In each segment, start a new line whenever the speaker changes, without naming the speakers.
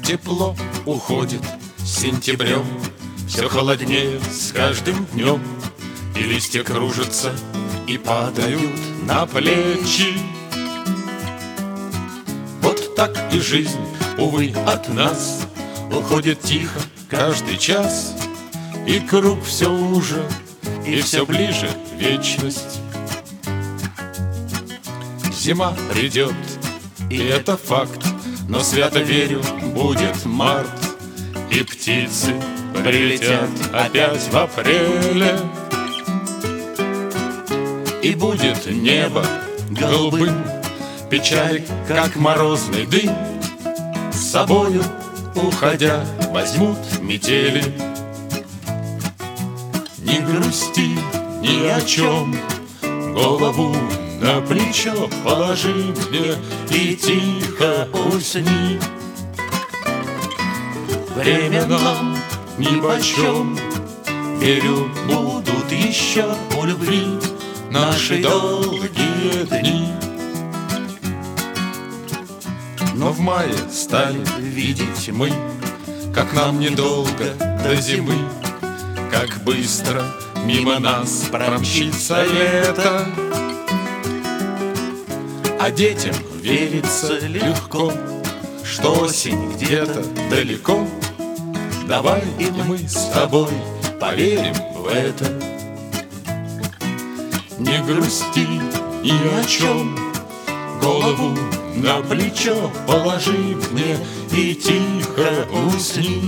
Тепло уходит с сентябрем, все холоднее с каждым днем, и листья кружатся и падают на плечи. Вот так и жизнь, увы, от нас уходит тихо каждый час, и круг все уже, и все ближе вечность. Зима придет, и это факт, но свято верю, будет март, и птицы прилетят опять в апреле, и будет небо голубым, печали, как морозный дым, с собою уходя возьмут метели. Не грусти ни о чем, голову на плечо положи мне и тихо усни. Время нам нипочем, верю, будут еще у любви наши долгие дни. Но в мае стали видеть мы, как нам недолго до зимы, как быстро мимо нас промчится лето. А детям верится легко, что осень где-то далеко. Давай и мы с тобой поверим в это. Не грусти ни о чем, голову на плечо положи мне и тихо усни.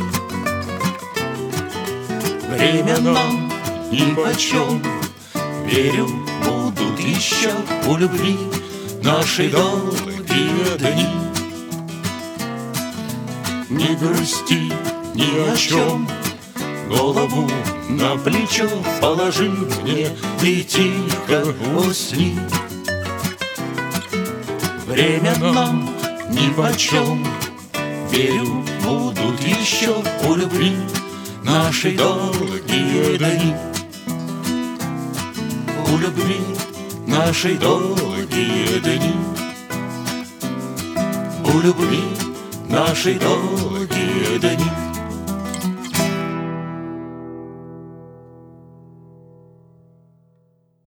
Время нам нипочем, верю, будут еще у любви наши долгие дни. Не грусти ни о чем, голову на плечо положи мне и тихо усни. Время нам нипочем, верю, будут еще у любви наши долгие дни. У любви наши долгие дни. У любви наши долгие дни.